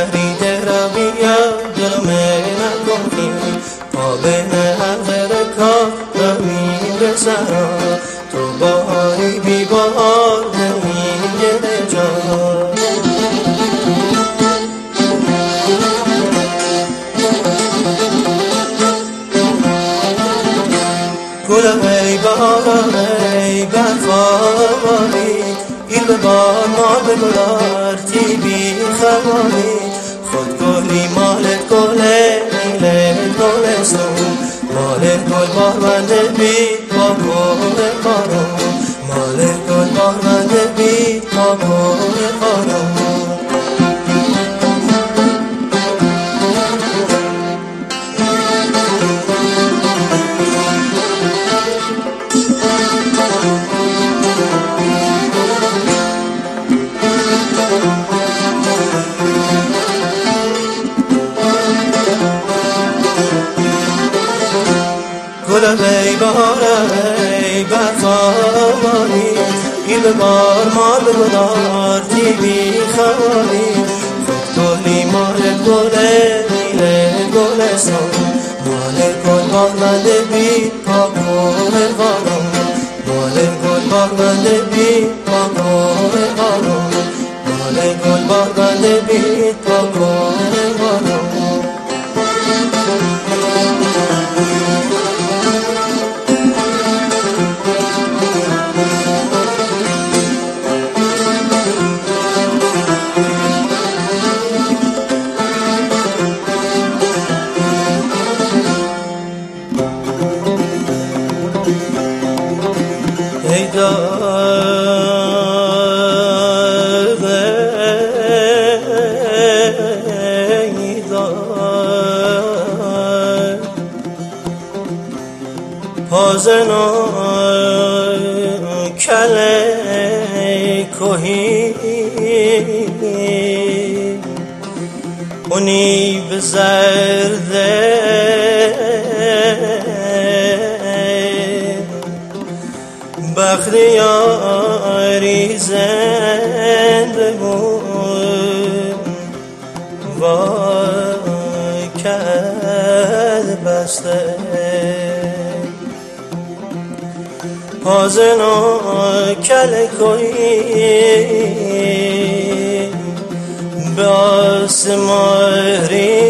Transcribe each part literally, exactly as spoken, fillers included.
تحرید رویم دلم نکنی پا به نهر کار رویم به سرا تو باری بی بار نمیگه جان گلم ای باران ای برفانی گیر به بار مال به گلار تی بی خبانی خود گلی مالت گله میله گلستون مالت گل بارمنده بید با گل خانم مالت گل بارمنده بید با گل خانم گلم ای باران ای برفانی گیر به بار مال به گلار تی بی خوانی خود گلی مالت گله میله گلستان مالت گل بارمنده بید پا گل خانم مالت گل بارمنده بید پا گل خانم مالت گل بارمنده بید پا گل خانم ای داغ ای داغ پازنو کله کوهی اونی به زرده بختیاری زنده بود وای کد بسته پازنو کل کوی به آسماری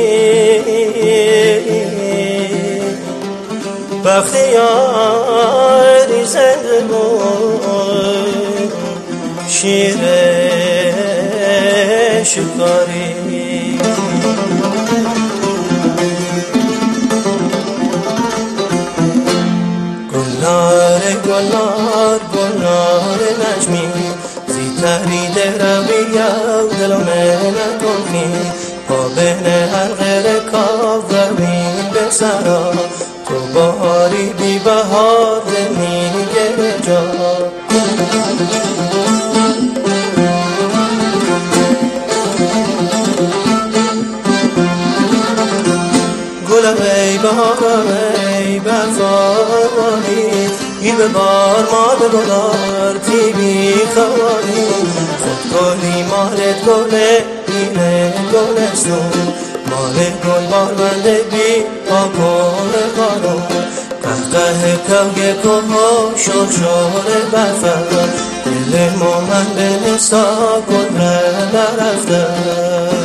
بختیاری زنده بود شیر شکاری گلنار گلنار گلنار نجمی زی تحرید رویم دلم نکنی پا بین حلقه رکاب رویم به سرا تو باری بی بهار نمیگه جا گلم ای باران ای برفانی گیر به بار مال به گلار تی بی خوانی خود گلی مالت گله میله گلستون مالت گل بارمنده بی با گل خانم قهقه کوگ کوها شور شور برفن دل مومن به نسا گل رفته